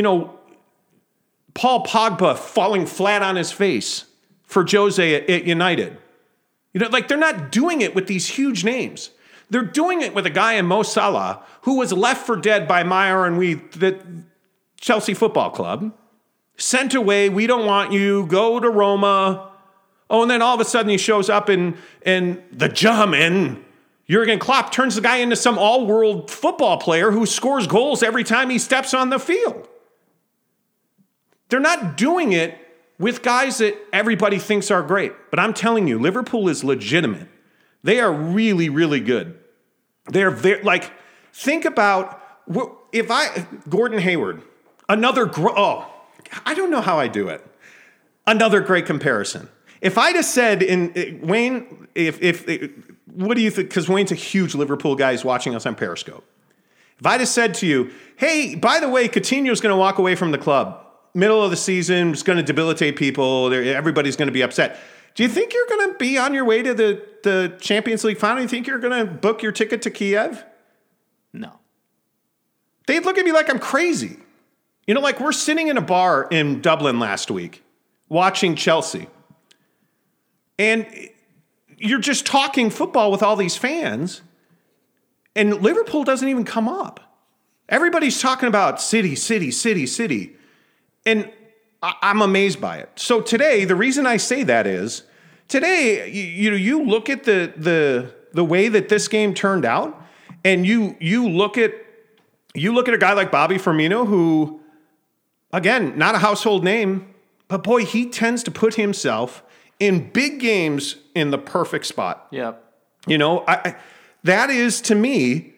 S1: Paul Pogba falling flat on his face for Jose at United. They're not doing it with these huge names. They're doing it with a guy in Mo Salah who was left for dead by Meyer and the Chelsea Football Club. Sent away, we don't want you, go to Roma. Oh, and then all of a sudden he shows up and the German, Jurgen Klopp, turns the guy into some all-world football player who scores goals every time he steps on the field. They're not doing it with guys that everybody thinks are great. But I'm telling you, Liverpool is legitimate. They are really, really good. They're very, think about, Gordon Hayward, I don't know how I do it. Another great comparison. If I'd have said, Wayne, what do you think? Because Wayne's a huge Liverpool guy. He's watching us on Periscope. If I'd have said to you, hey, by the way, Coutinho's going to walk away from the club. Middle of the season, it's going to debilitate people. Everybody's going to be upset. Do you think you're going to be on your way to the Champions League final? Do you think you're going to book your ticket to Kiev?
S2: No.
S1: They'd look at me like I'm crazy. We're sitting in a bar in Dublin last week watching Chelsea. And you're just talking football with all these fans. And Liverpool doesn't even come up. Everybody's talking about City, City, City, City. And I'm amazed by it. So today, the reason I say that is, today, you look at the way that this game turned out, and you look at a guy like Bobby Firmino, who, again, not a household name, but boy, he tends to put himself in big games in the perfect spot.
S2: Yep.
S1: That is, to me,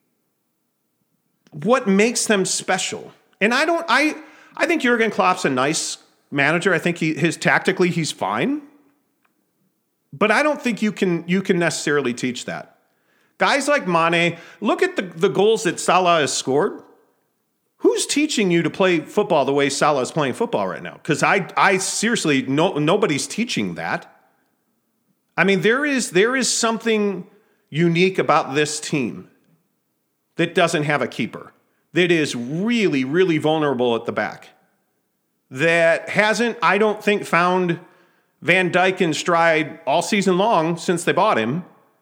S1: what makes them special. And I think Jurgen Klopp's a nice manager. I think tactically he's fine. But I don't think you can necessarily teach that. Guys like Mane, look at the goals that Salah has scored. Who's teaching you to play football the way Salah is playing football right now? Because I seriously, nobody's teaching that. I mean, there is something unique about this team that doesn't have a keeper, that is really, really vulnerable at the back, that hasn't, I don't think, found Van Dijk in stride all season long since they bought him,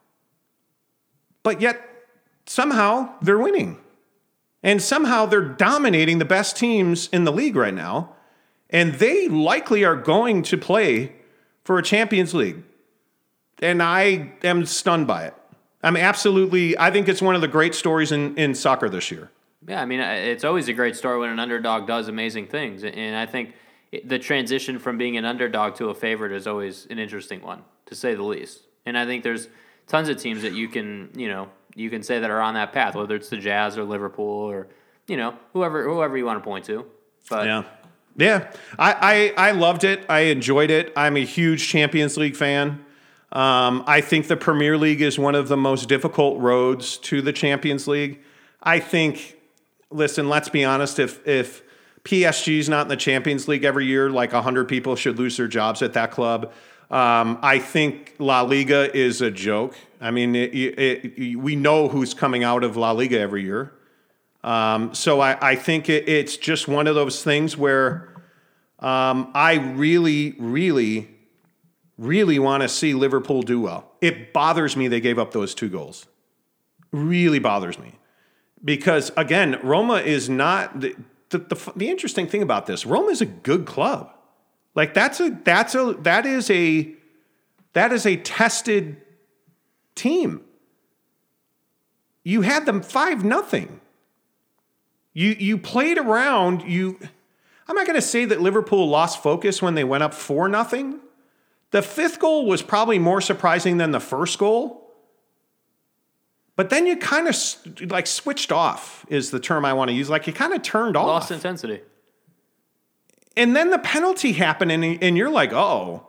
S1: but yet somehow they're winning. And somehow they're dominating the best teams in the league right now, and they likely are going to play for a Champions League. And I am stunned by it. I think it's one of the great stories in soccer this year.
S2: Yeah, I mean, it's always a great story when an underdog does amazing things. And I think the transition from being an underdog to a favorite is always an interesting one, to say the least. And I think there's tons of teams that you can say that are on that path, whether it's the Jazz or Liverpool or, whoever you want to point to. But
S1: Yeah. I loved it. I enjoyed it. I'm a huge Champions League fan. I think the Premier League is one of the most difficult roads to the Champions League. I think, listen, let's be honest, if PSG is not in the Champions League every year, like 100 people should lose their jobs at that club. I think La Liga is a joke. I mean, we know who's coming out of La Liga every year. So I think it's just one of those things where I really, really, really want to see Liverpool do well. It bothers me they gave up those 2 goals. Really bothers me. Because, again, Roma is not... The interesting thing about this, Roma is a good club. Like, that is a tested team. You had them 5-0. You played around. I'm not going to say that Liverpool lost focus when they went up 4-0. The 5th goal was probably more surprising than the first goal. But then you kind of switched off is the term I want to use. Like you kind of turned off.
S2: Lost intensity.
S1: And then the penalty happened and you're like, oh.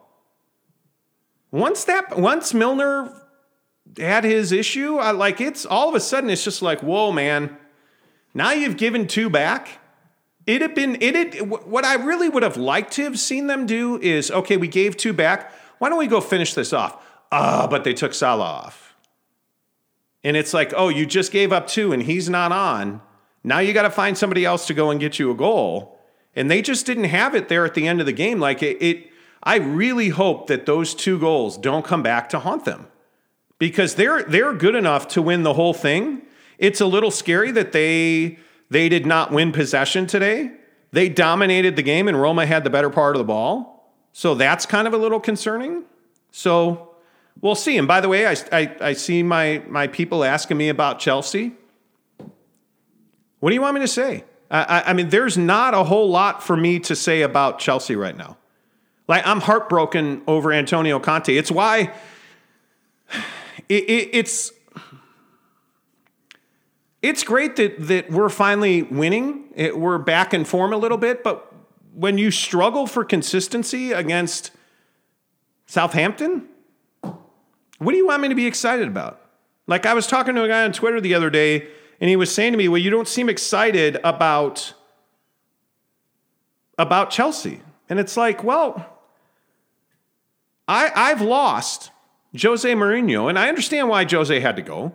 S1: Once Milner had his issue, it's all of a sudden it's just like, whoa, man. Now you've given 2 back. What I really would have liked to have seen them do is, okay, we gave 2 back. Why don't we go finish this off? But they took Salah off. And it's like, oh, you just gave up 2 and he's not on. Now you got to find somebody else to go and get you a goal. And they just didn't have it there at the end of the game. I really hope that those 2 goals don't come back to haunt them. Because they're good enough to win the whole thing. It's a little scary that they did not win possession today. They dominated the game and Roma had the better part of the ball. So that's kind of a little concerning. So we'll see. And by the way, I see my people asking me about Chelsea. What do you want me to say? I mean, there's not a whole lot for me to say about Chelsea right now. Like, I'm heartbroken over Antonio Conte. It's why it's great that we're finally winning. We're back in form a little bit, but when you struggle for consistency against Southampton, what do you want me to be excited about? Like, I was talking to a guy on Twitter the other day, and he was saying to me, well, you don't seem excited about Chelsea. And it's like, well, I've lost Jose Mourinho, and I understand why Jose had to go.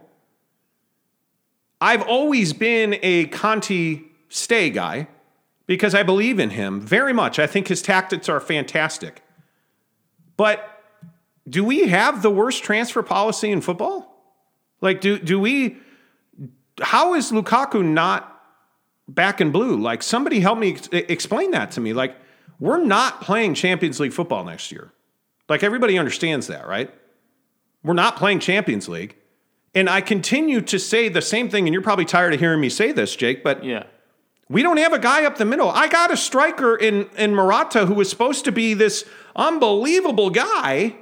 S1: I've always been a Conte stay guy because I believe in him very much. I think his tactics are fantastic. But do we have the worst transfer policy in football? Like, do we... How is Lukaku not back in blue? Like, somebody help me explain that to me. Like, we're not playing Champions League football next year. Like, everybody understands that, right? We're not playing Champions League. And I continue to say the same thing, and you're probably tired of hearing me say this, Jake, but yeah, we don't have a guy up the middle. I got a striker in Morata who was supposed to be this unbelievable guy,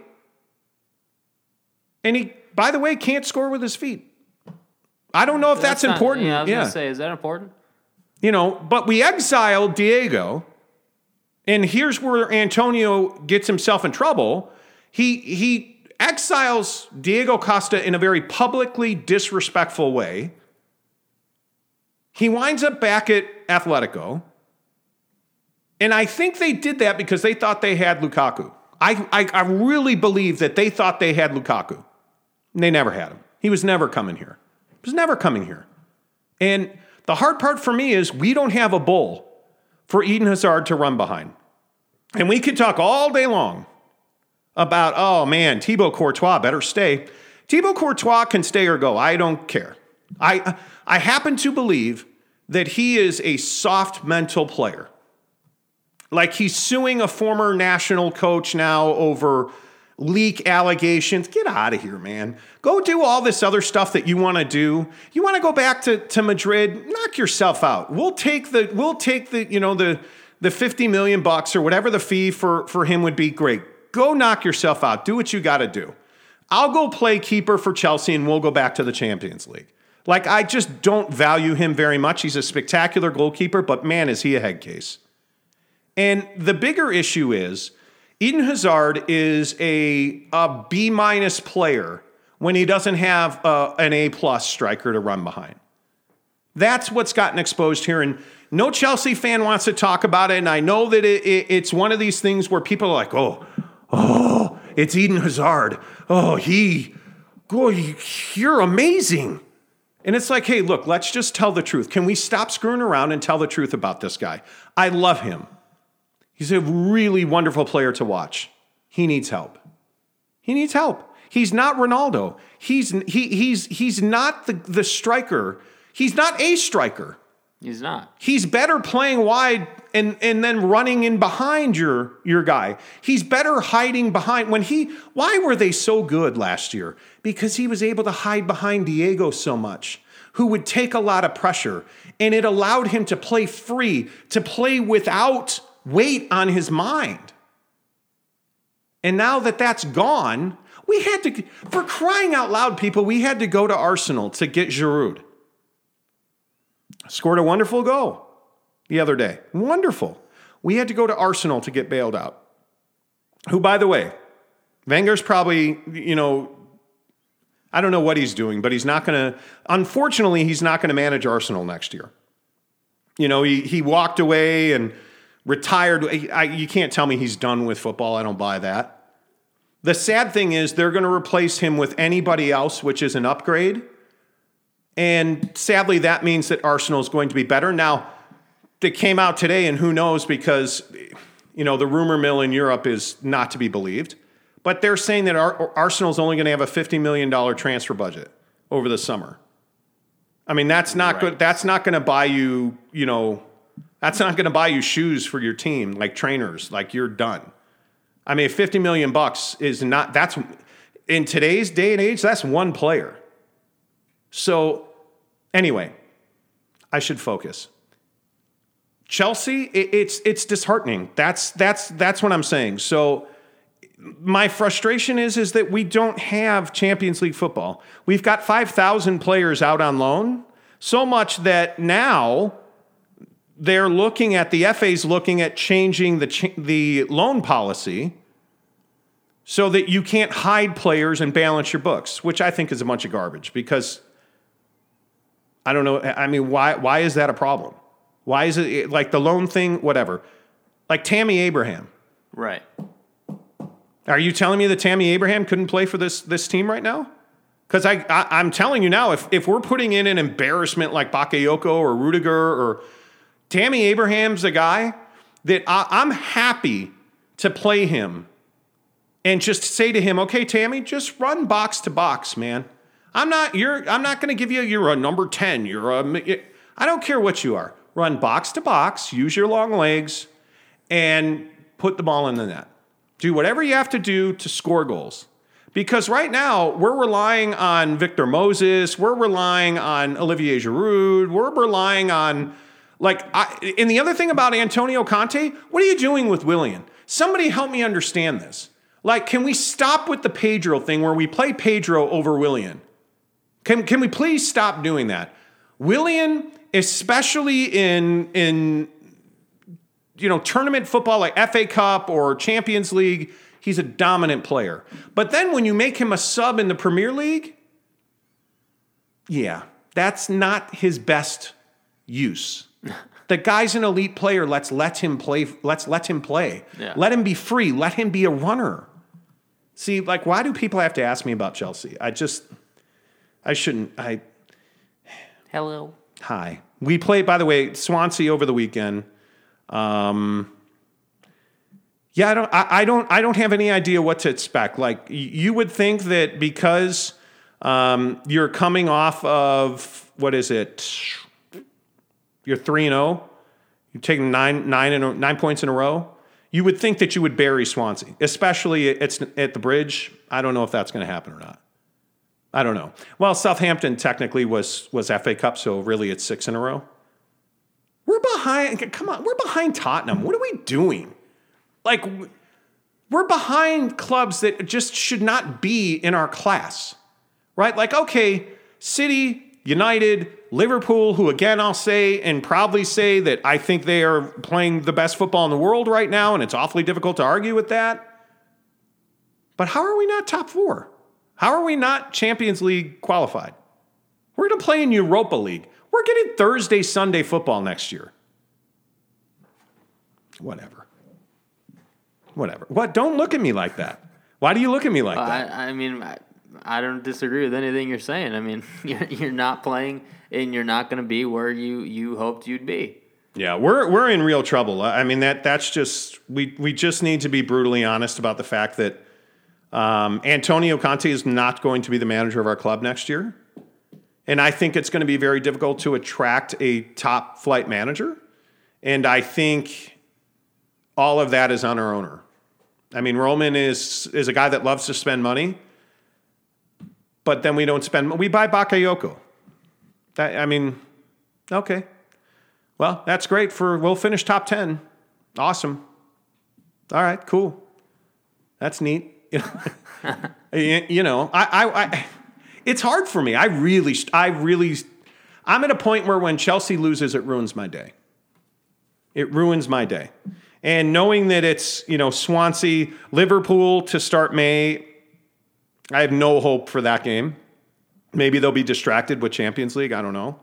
S1: and he, by the way, can't score with his feet. I don't know if that's important.
S2: Yeah, I was going to say, is that important?
S1: You know, but we exiled Diego, and here's where Antonio gets himself in trouble. He exiles Diego Costa in a very publicly disrespectful way. He winds up back at Atletico. And I think they did that because they thought they had Lukaku. I really believe that they thought they had Lukaku. And they never had him. He was never coming here. He was never coming here. And the hard part for me is we don't have a bull for Eden Hazard to run behind. And we could talk all day long about, oh man, Thibaut Courtois better stay. Thibaut Courtois can stay or go. I don't care. I happen to believe that he is a soft mental player. Like he's suing a former national coach now over leak allegations. Get out of here, man. Go do all this other stuff that you want to do. You want to go back to Madrid? Knock yourself out. We'll take the the $50 million or whatever the fee for him would be. Great. Go knock yourself out. Do what you got to do. I'll go play keeper for Chelsea and we'll go back to the Champions League. Like, I just don't value him very much. He's a spectacular goalkeeper, but man, is he a head case. And the bigger issue is Eden Hazard is a B- player when he doesn't have an A+ striker to run behind. That's what's gotten exposed here. And no Chelsea fan wants to talk about it. And I know that it's one of these things where people are like, oh, it's Eden Hazard. You're amazing. And it's like, hey, look, let's just tell the truth. Can we stop screwing around and tell the truth about this guy? I love him. He's a really wonderful player to watch. He needs help. He needs help. He's not Ronaldo. He's not the striker. He's not a striker.
S2: He's not.
S1: He's better playing wide and then running in behind your guy. He's better hiding behind. Why were they so good last year? Because he was able to hide behind Diego so much, who would take a lot of pressure, and it allowed him to play free, to play without weight on his mind. And now that that's gone, we had to, for crying out loud, people, we had to go to Arsenal to get Giroud. Scored a wonderful goal the other day. Wonderful. We had to go to Arsenal to get bailed out. Who, by the way, Wenger's probably, I don't know what he's doing, but unfortunately, he's not going to manage Arsenal next year. He walked away and retired. You can't tell me he's done with football. I don't buy that. The sad thing is they're going to replace him with anybody else, which is an upgrade. And sadly, that means that Arsenal is going to be better. Now, it came out today, and who knows, because, the rumor mill in Europe is not to be believed. But they're saying that Arsenal is only going to have a $50 million transfer budget over the summer. I mean, that's not good. That's not going to buy you, that's not going to buy you shoes for your team, like trainers, like you're done. I mean, $50 million is not, that's, in today's day and age, that's one player. So, anyway, I should focus. Chelsea, it's disheartening. That's what I'm saying. So, my frustration is that we don't have Champions League football. We've got 5,000 players out on loan, so much that now the FA's looking at changing the loan policy so that you can't hide players and balance your books, which I think is a bunch of garbage because I don't know. I mean, why is that a problem? Why is it like the loan thing, whatever? Like Tammy Abraham.
S2: Right.
S1: Are you telling me that Tammy Abraham couldn't play for this team right now? Because I'm telling you now, if we're putting in an embarrassment like Bakayoko or Rudiger or Tammy Abraham's a guy that I'm happy to play him and just say to him, okay, Tammy, just run box to box, man. I'm not going to give you're a number 10. I don't care what you are. Run box to box, use your long legs, and put the ball in the net. Do whatever you have to do to score goals. Because right now, we're relying on Victor Moses. We're relying on Olivier Giroud. We're relying on, and the other thing about Antonio Conte, what are you doing with Willian? Somebody help me understand this. Can we stop with the Pedro thing where we play Pedro over Willian? Can we please stop doing that? Willian, especially in tournament football like FA Cup or Champions League, He's a dominant player. But then when you make him a sub in the Premier League, yeah, that's not his best use. The guy's an elite player. Let's let him play.
S2: Yeah.
S1: Let him be free. Let him be a runner. See, like, why do people have to ask me about Chelsea? I shouldn't.
S2: Hello.
S1: Hi. We played, by the way, Swansea over the weekend. Yeah, I don't have any idea what to expect. Like, you would think that because you're coming off of, what is it? You're 3-0. You're taking 9 points in a row. You would think that you would bury Swansea, especially it's at the Bridge. I don't know if that's going to happen or not. I don't know. Well, Southampton technically was FA Cup, so really it's 6 in a row. We're behind. Come on, we're behind Tottenham. What are we doing? Like, we're behind clubs that just should not be in our class, right? Like, okay, City, United, Liverpool, who again I'll say and proudly say that I think they are playing the best football in the world right now, and it's awfully difficult to argue with that. But how are we not top 4? How are we not Champions League qualified? We're going to play in Europa League. We're getting Thursday, Sunday football next year. Whatever. What? Don't look at me like that. Why do you look at me like that?
S2: I mean, I don't disagree with anything you're saying. I mean, you're not playing, and you're not going to be where you hoped you'd be.
S1: Yeah, we're in real trouble. I mean, that's just we just need to be brutally honest about the fact that Antonio Conte is not going to be the manager of our club next year. And I think it's going to be very difficult to attract a top flight manager. And I think all of that is on our owner. I mean, Roman is a guy that loves to spend money, but then we don't spend. We buy Bakayoko. Okay. Well, that's great we'll finish top 10. Awesome. All right, cool. That's neat. You know, I it's hard for me. I'm at a point where when Chelsea loses, it ruins my day. It ruins my day. And knowing that it's, Swansea, Liverpool to start May, I have no hope for that game. Maybe they'll be distracted with Champions League. I don't know.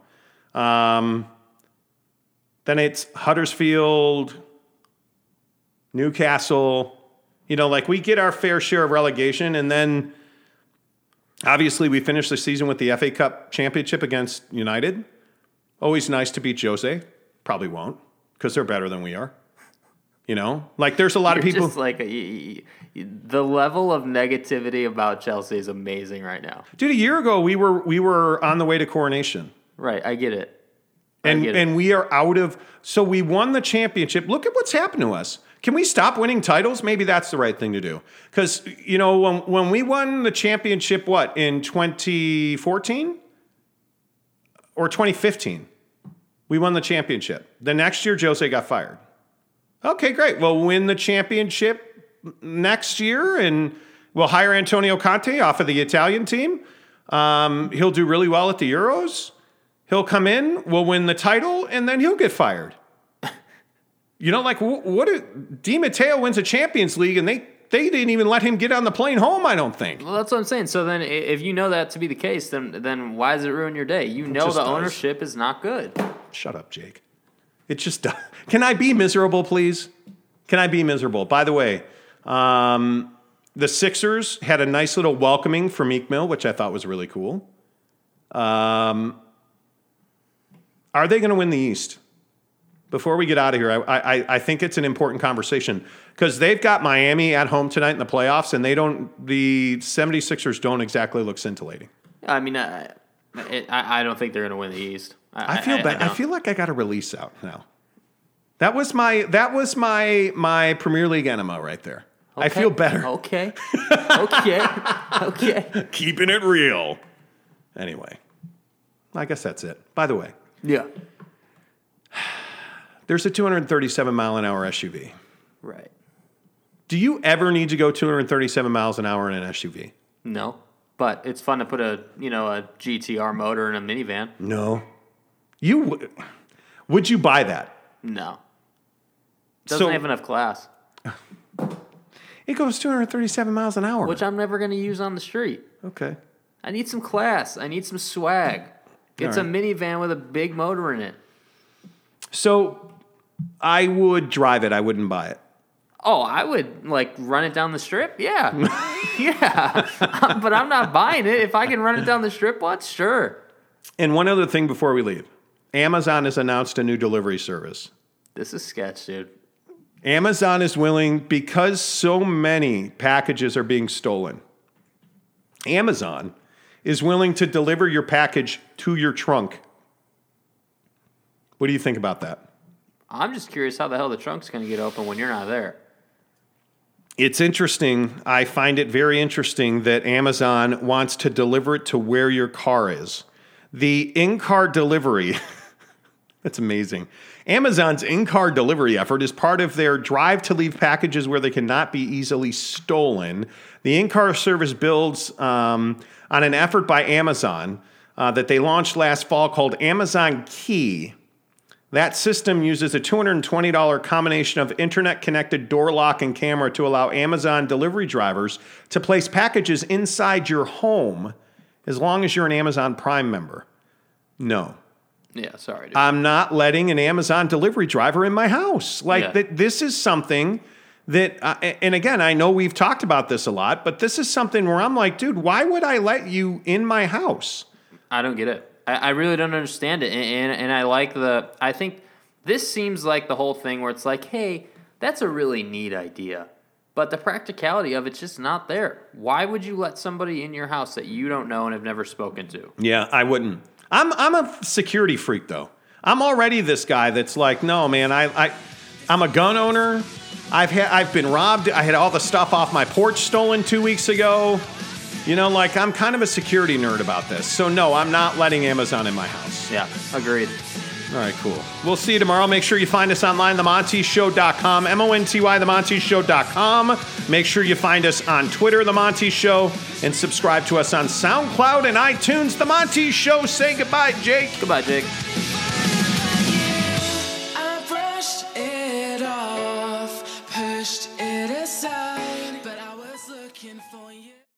S1: Then it's Huddersfield, Newcastle. We get our fair share of relegation, and then obviously we finish the season with the FA Cup championship against United. Always nice to beat Jose. Probably won't, because they're better than we are. There's a lot of people.
S2: Just the level of negativity about Chelsea is amazing right now.
S1: Dude, a year ago we were on the way to coronation.
S2: Right, I get it.
S1: And we are out of. So we won the championship. Look at what's happened to us. Can we stop winning titles? Maybe that's the right thing to do. Because when we won the championship, in 2014 or 2015, we won the championship. The next year, Jose got fired. Okay, great. We'll win the championship next year, and we'll hire Antonio Conte off of the Italian team. He'll do really well at the Euros. He'll come in, we'll win the title, and then he'll get fired. What? Di Matteo wins a Champions League, and they didn't even let him get on the plane home, I don't think.
S2: Well, that's what I'm saying. So then if you know that to be the case, then why does it ruin your day? Ownership is not good.
S1: Shut up, Jake. It just does. Can I be miserable, please? Can I be miserable? By the way, the Sixers had a nice little welcoming for Meek Mill, which I thought was really cool. Are they going to win the East? Before we get out of here, I think it's an important conversation because they've got Miami at home tonight in the playoffs, and the 76ers don't exactly look scintillating.
S2: I mean, I don't think they're going to win the East.
S1: I feel bad. I feel like I got a release out now. That was my Premier League enema right there. Okay. I feel better.
S2: Okay.
S1: Keeping it real. Anyway, I guess that's it. By the way.
S2: Yeah.
S1: There's a 237-mile-an-hour SUV.
S2: Right.
S1: Do you ever need to go 237 miles an hour in an SUV?
S2: No, but it's fun to put a GTR motor in a minivan.
S1: No. Would you buy that?
S2: No. Doesn't have enough class.
S1: It goes 237 miles an hour.
S2: which I'm never going to use on the street.
S1: Okay.
S2: I need some class. I need some swag. It's a minivan with a big motor in it.
S1: So I would drive it. I wouldn't buy it.
S2: Oh, I would run it down the strip. Yeah, yeah. But I'm not buying it. If I can run it down the strip once, sure.
S1: And one other thing before we leave. Amazon has announced a new delivery service.
S2: This is sketch, dude.
S1: Amazon is willing, because so many packages are being stolen, Amazon is willing to deliver your package to your trunk. What do you think about that?
S2: I'm just curious how the hell the trunk's going to get open when you're not there.
S1: It's interesting. I find it very interesting that Amazon wants to deliver it to where your car is. The in-car delivery, that's amazing. Amazon's in-car delivery effort is part of their drive to leave packages where they cannot be easily stolen. The in-car service builds on an effort by Amazon that they launched last fall called Amazon Key. That system uses a $220 combination of internet-connected door lock and camera to allow Amazon delivery drivers to place packages inside your home as long as you're an Amazon Prime member. No.
S2: Yeah, sorry, dude.
S1: I'm not letting an Amazon delivery driver in my house. This is something that, and again, I know we've talked about this a lot, but this is something where I'm like, dude, why would I let you in my house?
S2: I don't get it. I really don't understand it. And I think this seems like the whole thing where it's like, hey, that's a really neat idea. But the practicality of it's just not there. Why would you let somebody in your house that you don't know and have never spoken to?
S1: Yeah, I wouldn't. I'm a security freak, though. I'm already this guy that's like, no, man, I'm a gun owner. I've been robbed. I had all the stuff off my porch stolen 2 weeks ago. I'm kind of a security nerd about this. So, no, I'm not letting Amazon in my house.
S2: Yeah, agreed.
S1: All right, cool. We'll see you tomorrow. Make sure you find us online, themontyshow.com, MONTY, themontyshow.com. Make sure you find us on Twitter, The Monty Show, and subscribe to us on SoundCloud and iTunes. The Monty Show. Say goodbye, Jake.
S2: Goodbye, Jake.
S3: I brushed it off, pushed it aside, but I was looking for you.